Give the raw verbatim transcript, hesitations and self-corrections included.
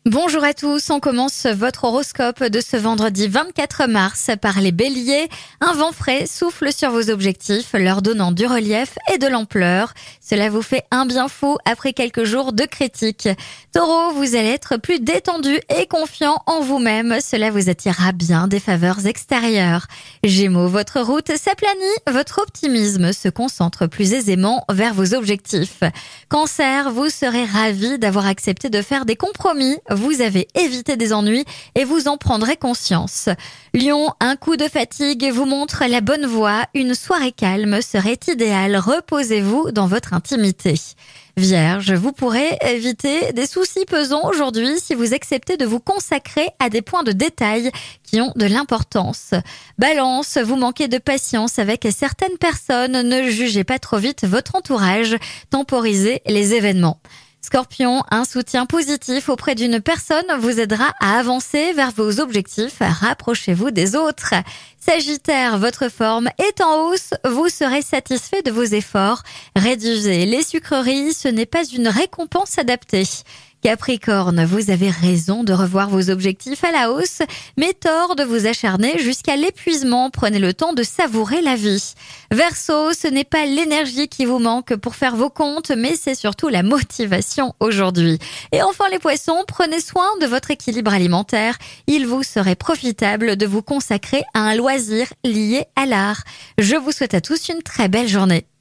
Bonjour à tous, on commence votre horoscope de ce vendredi vingt-quatre mars par les béliers. Un vent frais souffle sur vos objectifs, leur donnant du relief et de l'ampleur. Cela vous fait un bien fou après quelques jours de critiques. Taureau, vous allez être plus détendu et confiant en vous-même. Cela vous attirera bien des faveurs extérieures. Gémeaux, votre route s'aplanit, votre optimisme se concentre plus aisément vers vos objectifs. Cancer, vous serez ravi d'avoir accepté de faire des compromis. Vous avez évité des ennuis et vous en prendrez conscience. Lion, un coup de fatigue vous montre la bonne voie. Une soirée calme serait idéale. Reposez-vous dans votre intimité. Vierge, vous pourrez éviter des soucis pesants aujourd'hui si vous acceptez de vous consacrer à des points de détail qui ont de l'importance. Balance, vous manquez de patience avec certaines personnes. Ne jugez pas trop vite votre entourage. Temporisez les événements. Scorpion, un soutien positif auprès d'une personne vous aidera à avancer vers vos objectifs. Rapprochez-vous des autres. Sagittaire, votre forme est en hausse. Vous serez satisfait de vos efforts. Réduisez les sucreries, ce n'est pas une récompense adaptée. Capricorne, vous avez raison de revoir vos objectifs à la hausse, mais tort de vous acharner jusqu'à l'épuisement. Prenez le temps de savourer la vie. Verseau, ce n'est pas l'énergie qui vous manque pour faire vos comptes, mais c'est surtout la motivation aujourd'hui. Et enfin les poissons, prenez soin de votre équilibre alimentaire. Il vous serait profitable de vous consacrer à un loisir lié à l'art. Je vous souhaite à tous une très belle journée.